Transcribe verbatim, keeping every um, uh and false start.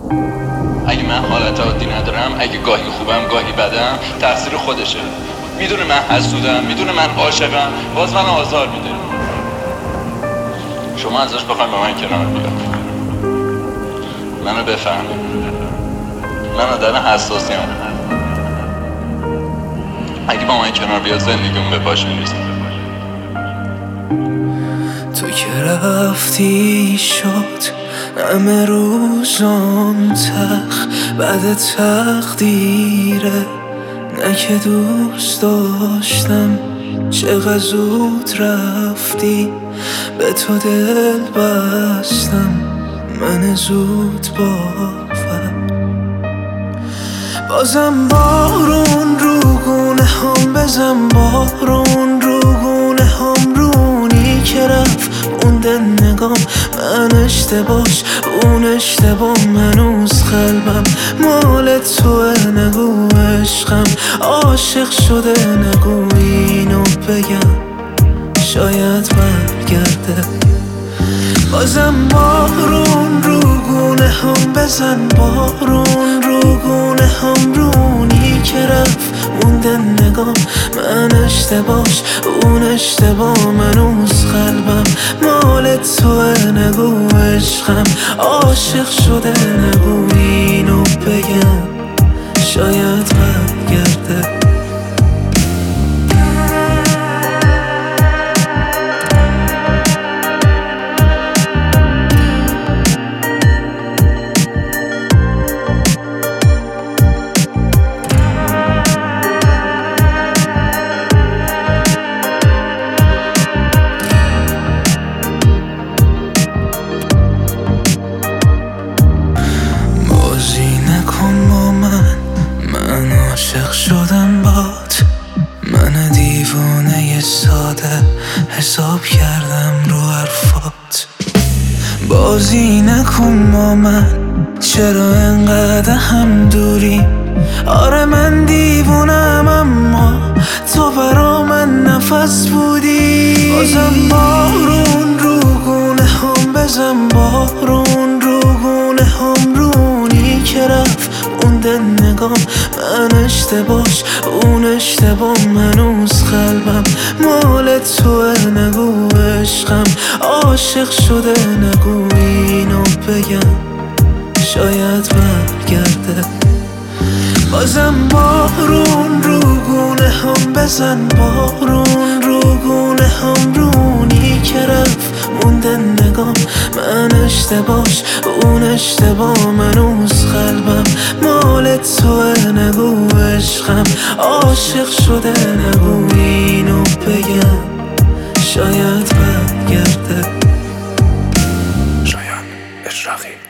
اگه من حالت عادی ندارم، اگه گاهی خوبم گاهی بدم، تقصیر خودشه. میدونه من حسودم، میدونه من عاشقم، باز من آزار میده. شما ازش بخواید با من کنار بیاد، منو بفهمید. من آدم حساسیم. اگه با من کنار بیاد زندگیمون به پاش میریزه. تو که رفتی شد همه روزام تخ بعد تقدیره، نه که دوست داشتم چقدر زود رفتی، به تو دل بستم من زود باور. بازم بارون رو گونه هم بزن، بارون رو گونه هم، رونی که رفت مونده نگام. من اشتباهش اون اشتباه، منوز قلبم مال توه. نگو عشقم عاشق شده، نگو اینو بگم شاید برگرده. بازم بارون رو گونه هم بزن، بارون رو گونه هم، رونی که رفت مونده نگام. من اشتباهش اون اشتباه، منوز قلبم مال توه. نگو عشقم عاشق شده، نگو اینو بگم شاید برگرده. عاشق شدم بات، من دیوانه ساده حساب کردم رو حرفات. بازی نکن با من، چرا انقدر هم دوری؟ آره من دیوونم اما تو برا من نفس بودی. بازم بارون رو گونه هم بزن، بارون رو گونه هم، رونی که رفت مونده نگام. من اشتباهش اون اشتباه، منوز قلبم مال توه. نگو عشقم عاشق شده، نگو اینو بگم شاید برگرده. بازم بارون رو گونه هم بزن، بارون رو گونه هم، رونی که رفت مونده نگام. من اشتباهش اون اشتباه، منوز قلبم مال توه. نگو عشقم عاشق شده، نگو اینو بگم شاید برگرده. شایان اشراقی.